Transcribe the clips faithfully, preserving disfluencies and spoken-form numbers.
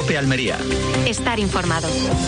COPE Almería. Estar informado.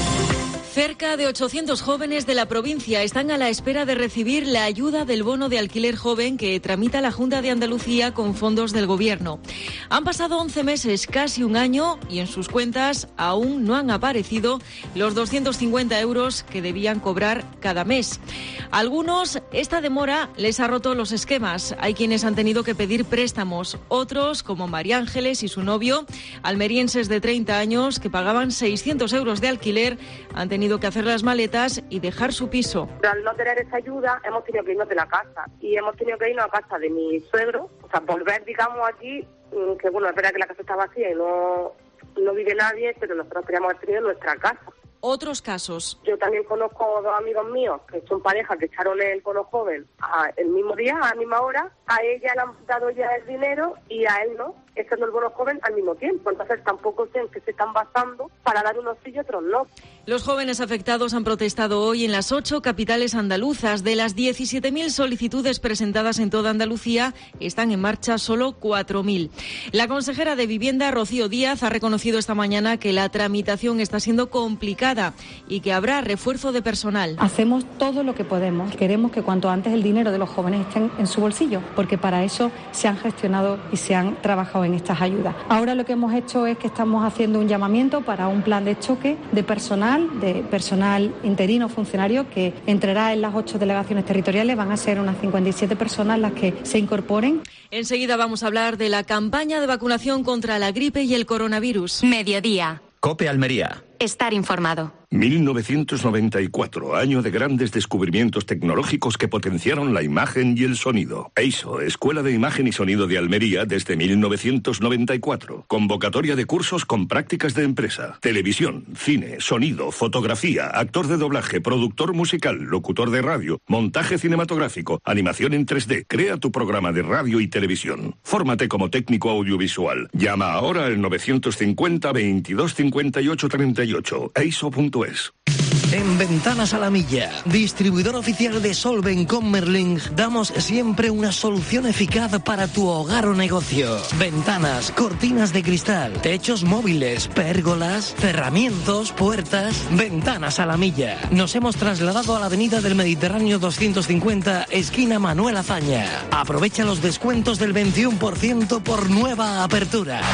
Cerca de ochocientos jóvenes de la provincia están a la espera de recibir la ayuda del bono de alquiler joven que tramita la Junta de Andalucía con fondos del Gobierno. Han pasado once meses, casi un año, y en sus cuentas aún no han aparecido los doscientos cincuenta euros que debían cobrar cada mes. A algunos esta demora les ha roto los esquemas. Hay quienes han tenido que pedir préstamos. Otros, como María Ángeles y su novio, almerienses de treinta años que pagaban seiscientos euros de alquiler, han tenido tenido que hacer las maletas y dejar su piso. Al no tener esa ayuda, hemos tenido que irnos de la casa y hemos tenido que irnos a casa de mi suegro, o sea, volver, digamos, aquí, que bueno, es verdad que la casa está vacía y no, no vive nadie, pero nosotros queríamos haber tenido nuestra casa. Otros casos. Yo también conozco dos amigos míos que son pareja que echaron el bono joven a, el mismo día, a la misma hora. A ella le han dado ya el dinero y a él no, echando el bono joven al mismo tiempo. Entonces tampoco sé en qué se están basando para dar unos sí y otros no. Los jóvenes afectados han protestado hoy en las ocho capitales andaluzas. De las diecisiete mil solicitudes presentadas en toda Andalucía, están en marcha solo cuatro mil. La consejera de Vivienda, Rocío Díaz, ha reconocido esta mañana que la tramitación está siendo complicada y que habrá refuerzo de personal. Hacemos todo lo que podemos. Queremos que cuanto antes el dinero de los jóvenes esté en su bolsillo, porque para eso se han gestionado y se han trabajado en estas ayudas. Ahora lo que hemos hecho es que estamos haciendo un llamamiento para un plan de choque de personal, de personal interino funcionario, que entrará en las ocho delegaciones territoriales. Van a ser unas cincuenta y siete personas las que se incorporen. Enseguida vamos a hablar de la campaña de vacunación contra la gripe y el coronavirus. Mediodía. COPE Almería. Estar informado. mil novecientos noventa y cuatro, año de grandes descubrimientos tecnológicos que potenciaron la imagen y el sonido. E I S O, Escuela de Imagen y Sonido de Almería desde mil novecientos noventa y cuatro. Convocatoria de cursos con prácticas de empresa. Televisión, cine, sonido, fotografía, actor de doblaje, productor musical, locutor de radio, montaje cinematográfico, animación en tres D. Crea tu programa de radio y televisión. Fórmate como técnico audiovisual. Llama ahora al novecientos cincuenta, veintidós cincuenta y ocho treinta y ocho. e i s o punto es. En Ventanas a la Milla, distribuidor oficial de Solven con Merlin, damos siempre una solución eficaz para tu hogar o negocio. Ventanas, cortinas de cristal, techos móviles, pérgolas, cerramientos, puertas. Ventanas a la Milla. Nos hemos trasladado a la avenida del Mediterráneo doscientos cincuenta, esquina Manuel Azaña. Aprovecha los descuentos del veintiuno por ciento por nueva apertura.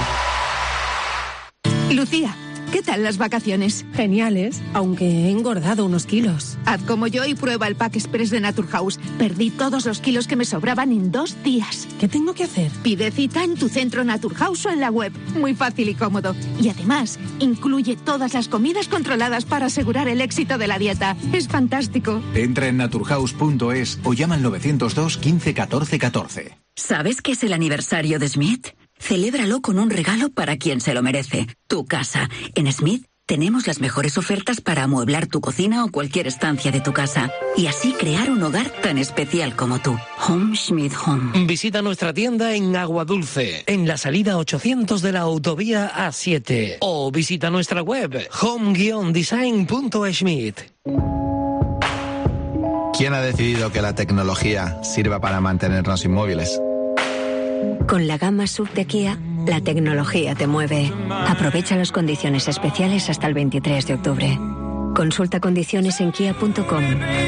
Lucía, ¿qué tal las vacaciones? Geniales, aunque he engordado unos kilos. Haz como yo y prueba el Pack Express de Naturhaus. Perdí todos los kilos que me sobraban en dos días. ¿Qué tengo que hacer? Pide cita en tu centro Naturhaus o en la web. Muy fácil y cómodo. Y además, incluye todas las comidas controladas para asegurar el éxito de la dieta. Es fantástico. Entra en naturhaus punto es o llama al novecientos dos, quince, catorce, catorce. ¿Sabes qué es el aniversario de Smith? Celébralo con un regalo para quien se lo merece. Tu casa. En Smith tenemos las mejores ofertas para amueblar tu cocina o cualquier estancia de tu casa. Y así crear un hogar tan especial como tú. Home Smith Home. Visita nuestra tienda en Aguadulce, en la salida ochocientos de la autovía A siete. O visita nuestra web home guion design punto smith. ¿Quién ha decidido que la tecnología sirva para mantenernos inmóviles? Con la gama S U V de Kia, la tecnología te mueve. Aprovecha las condiciones especiales hasta el veintitrés de octubre. Consulta condiciones en kia punto com.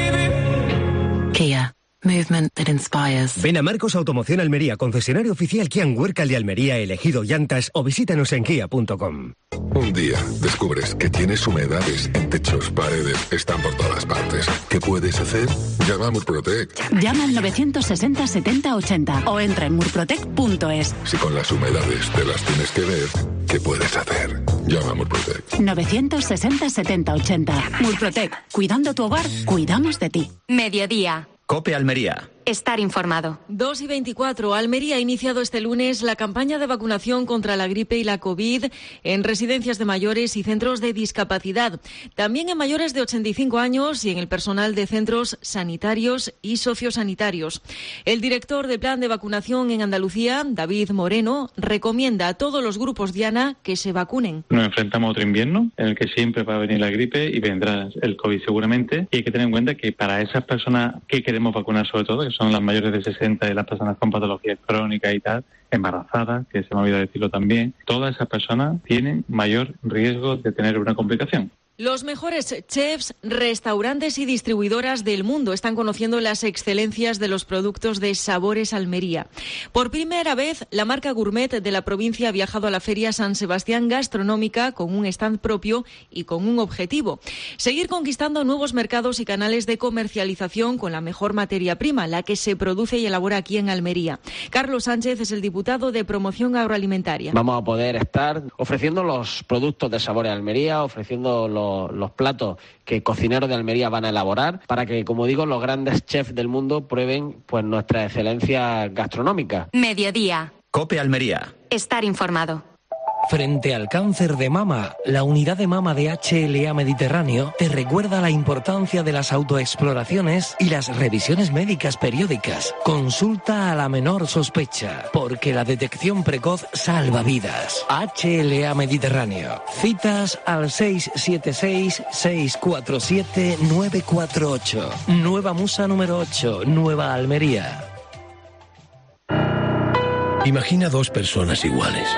Kia. Movement that inspires. Ven a Marcos Automoción Almería, concesionario oficial Kia en Huércal de Almería, elegido llantas, o visítanos en kia punto com. Un día descubres que tienes humedades en techos, paredes, están por todas partes. ¿Qué puedes hacer? Llama a Murprotec. Llama al novecientos sesenta, setenta, ochenta o entra en murprotec punto es. Si con las humedades te las tienes que ver, ¿qué puedes hacer? Llama a Murprotec. novecientos sesenta, setenta, ochenta. Murprotec. Cuidando tu hogar, cuidamos de ti. Mediodía. COPE Almería. Estar informado. dos y veinticuatro. Almería ha iniciado este lunes la campaña de vacunación contra la gripe y la COVID en residencias de mayores y centros de discapacidad. También en mayores de ochenta y cinco años y en el personal de centros sanitarios y sociosanitarios. El director de Plan de Vacunación en Andalucía, David Moreno, recomienda a todos los grupos Diana que se vacunen. Nos enfrentamos a otro invierno en el que siempre va a venir la gripe y vendrá el COVID seguramente. Y hay que tener en cuenta que para esas personas que queremos vacunar sobre todo, que son las mayores de sesenta y las personas con patologías crónicas y tal, embarazadas, que se me ha olvidado decirlo también, todas esas personas tienen mayor riesgo de tener una complicación. Los mejores chefs, restaurantes y distribuidoras del mundo están conociendo las excelencias de los productos de Sabores Almería. Por primera vez, la marca gourmet de la provincia ha viajado a la Feria San Sebastián Gastronómica con un stand propio y con un objetivo: seguir conquistando nuevos mercados y canales de comercialización con la mejor materia prima, la que se produce y elabora aquí en Almería. Carlos Sánchez es el diputado de Promoción Agroalimentaria. Vamos a poder estar ofreciendo los productos de Sabores Almería, ofreciendo los los platos que cocineros de Almería van a elaborar para que, como digo, los grandes chefs del mundo prueben pues nuestra excelencia gastronómica. Mediodía. COPE Almería. Estar informado. Frente al cáncer de mama, la unidad de mama de H L A Mediterráneo te recuerda la importancia de las autoexploraciones y las revisiones médicas periódicas. Consulta a la menor sospecha, porque la detección precoz salva vidas. H L A Mediterráneo. Citas al seis siete seis, seis cuatro siete, nueve cuatro ocho. Nueva Musa número ocho, Nueva Almería. Imagina dos personas iguales.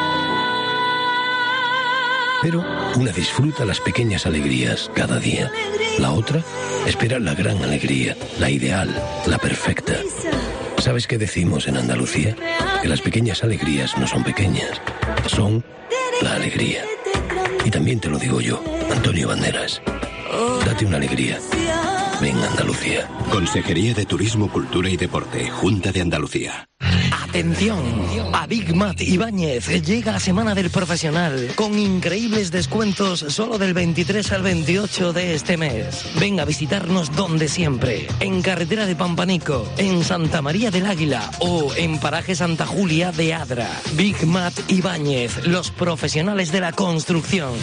Pero una disfruta las pequeñas alegrías cada día. La otra espera la gran alegría, la ideal, la perfecta. ¿Sabes qué decimos en Andalucía? Que las pequeñas alegrías no son pequeñas, son la alegría. Y también te lo digo yo, Antonio Banderas. Date una alegría. Ven Andalucía. Consejería de Turismo, Cultura y Deporte, Junta de Andalucía. Atención, a Big Mat Ibáñez llega la Semana del Profesional con increíbles descuentos solo del veintitrés al veintiocho de este mes. Ven a visitarnos donde siempre, en Carretera de Pampanico, en Santa María del Águila o en Paraje Santa Julia de Adra. Big Mat Ibáñez, los profesionales de la construcción.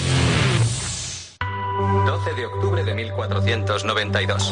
doce de octubre de mil cuatrocientos noventa y dos.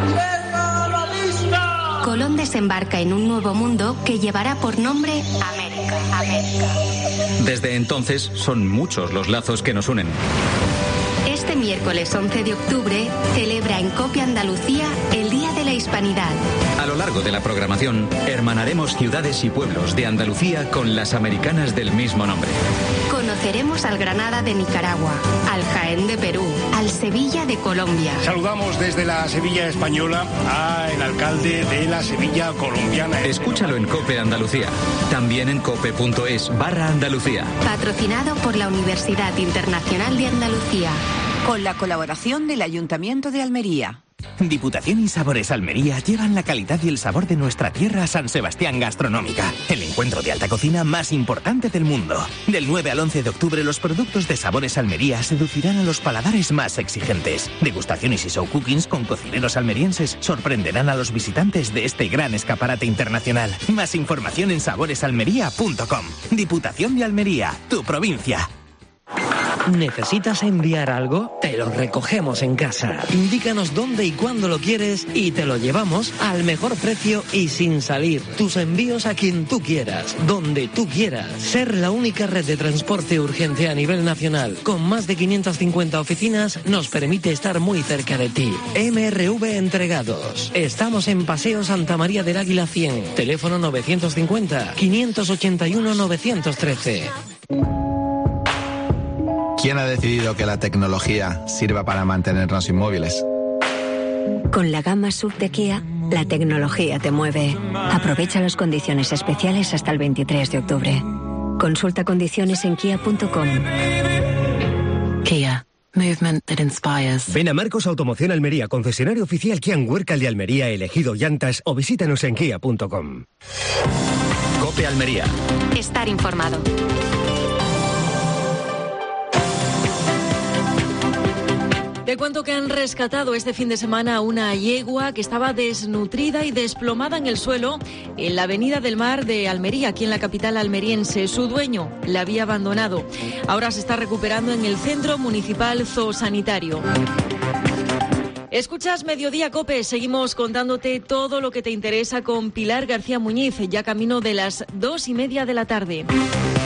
Colón desembarca en un nuevo mundo que llevará por nombre América. América. Desde entonces son muchos los lazos que nos unen. Este miércoles once de octubre celebra en COPE Andalucía el Día de la Hispanidad. A lo largo de la programación, hermanaremos ciudades y pueblos de Andalucía con las americanas del mismo nombre. Conoceremos al Granada de Nicaragua, al Jaén de Perú, al Sevilla de Colombia. Saludamos desde la Sevilla española al alcalde de la Sevilla colombiana. Escúchalo en COPE Andalucía. También en cope.es barra Andalucía. Patrocinado por la Universidad Internacional de Andalucía. Con la colaboración del Ayuntamiento de Almería. Diputación y Sabores Almería llevan la calidad y el sabor de nuestra tierra a San Sebastián Gastronómica, el encuentro de alta cocina más importante del mundo. Del nueve al once de octubre, los productos de Sabores Almería seducirán a los paladares más exigentes. Degustaciones y show cookings con cocineros almerienses sorprenderán a los visitantes de este gran escaparate internacional. Más información en sabores almería punto com. Diputación de Almería, tu provincia. ¿Necesitas enviar algo? Te lo recogemos en casa. Indícanos dónde y cuándo lo quieres y te lo llevamos al mejor precio y sin salir. Tus envíos a quien tú quieras, donde tú quieras. Ser la única red de transporte urgente a nivel nacional, con más de quinientas cincuenta oficinas, nos permite estar muy cerca de ti. M R V Entregados. Estamos en Paseo Santa María del Águila cien. Teléfono novecientos cincuenta, quinientos ochenta y uno, novecientos trece. ¿Quién ha decidido que la tecnología sirva para mantenernos inmóviles? Con la gama S U V de Kia, la tecnología te mueve. Aprovecha las condiciones especiales hasta el veintitrés de octubre. Consulta condiciones en kia punto com. Kia. Movement that inspires. Ven a Marcos Automoción Almería, concesionario oficial Kia Huércal de Almería, elegido llantas, o visítanos en kia punto com. COPE Almería. Estar informado. Te cuento que han rescatado este fin de semana a una yegua que estaba desnutrida y desplomada en el suelo en la Avenida del Mar de Almería, aquí en la capital almeriense. Su dueño la había abandonado. Ahora se está recuperando en el Centro Municipal Zoosanitario. Escuchas Mediodía COPE, seguimos contándote todo lo que te interesa con Pilar García Muñiz, ya camino de las dos y media de la tarde.